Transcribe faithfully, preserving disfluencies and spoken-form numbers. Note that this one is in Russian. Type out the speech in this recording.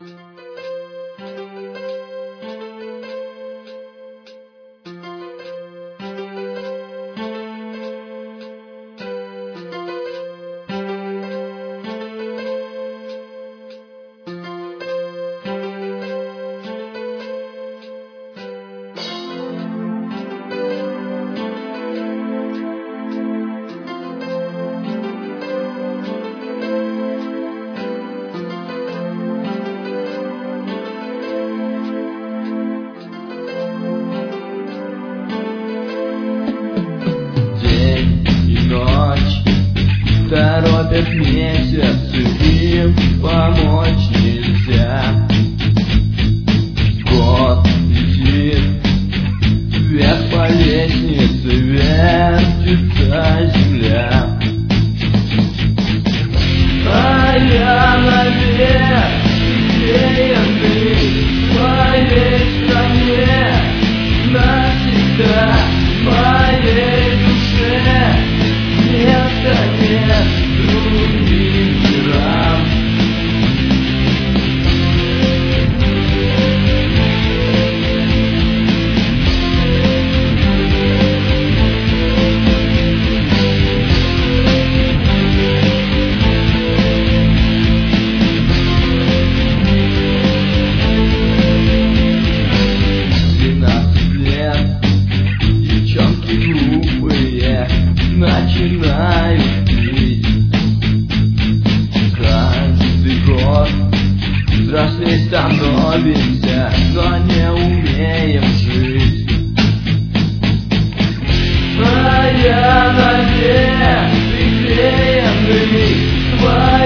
Торопят месяцы, им помочь нельзя. Год летит вверх по лестнице, вертится земля. А я наверх, сеянный в своей стране, навсегда в моей душе места нет другим мирам. Двенадцать лет, девчонки глупые начинают пить. Каждый год взрослей становимся, но не умеем жить. А я навек приклеенный к